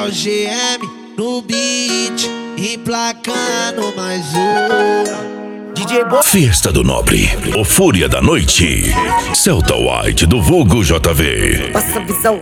o GM no beat, emplacando mais um. DJ Boy. Festa do Nobre, o Fúria da Noite, Celta White do vulgo JV. Passa a visão.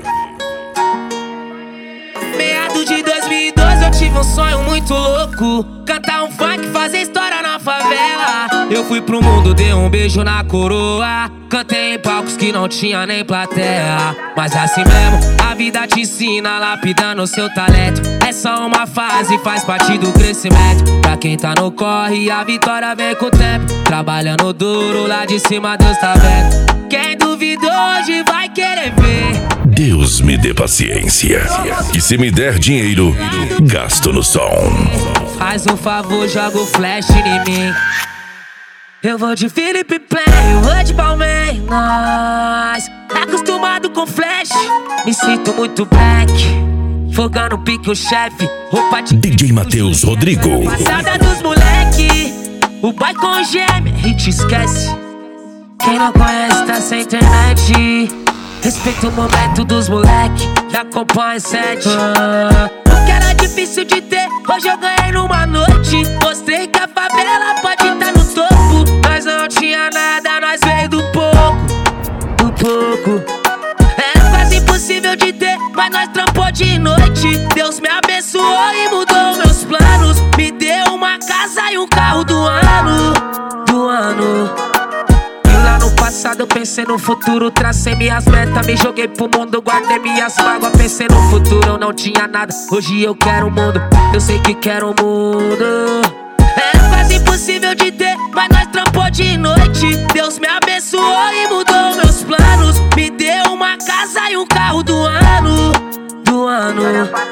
Meados de 2012 eu tive um sonho muito louco, cantar um funk, fazer história na favela. Eu fui pro mundo, dei um beijo na coroa, cantei em palcos que não tinha nem plateia. Mas assim mesmo, a vida te ensina, lapidando o seu talento. É só uma fase, faz parte do crescimento. Pra quem tá no corre, a vitória vem com o tempo. Trabalhando duro, lá de cima Deus tá vendo. Quem duvidou hoje vai querer ver. Deus me dê paciência, que se me der dinheiro, gasto no som. Faz um favor, joga o flash em mim. Eu vou de Felipe Play, eu vou de Balmain. Nós, acostumado com flash, me sinto muito black. Fogando pique o chefe, roupa de DJ Matheus Rodrigo. Passada dos moleque, o boy com gêmea, a gente esquece. Quem não conhece tá sem internet. Respeita o momento dos moleque, já acompanha sete. O que era difícil de ter, hoje eu ganhei numa noite. Mostrei que a favela pode estar no topo. Nós não tinha nada, nós veio do pouco. Do pouco. Era quase impossível de ter, mas nós trampou de noite. Deus me abençoou e mudou meus planos. Me deu uma casa e um carro do ano. Do ano. No passado eu pensei no futuro, tracei minhas metas, me joguei pro mundo, guardei minhas mágoas, pensei no futuro, eu não tinha nada, hoje eu quero o mundo, eu sei que quero o mundo. É quase impossível de ter, mas nós trampou de noite. Deus me abençoou e mudou meus planos, me deu uma casa e um carro do ano. Do ano.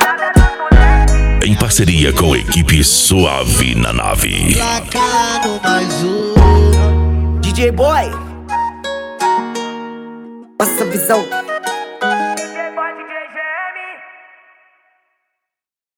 Em parceria com a equipe Suave na Nave. Emplacando mais um. DJ Boy. Passa a visão.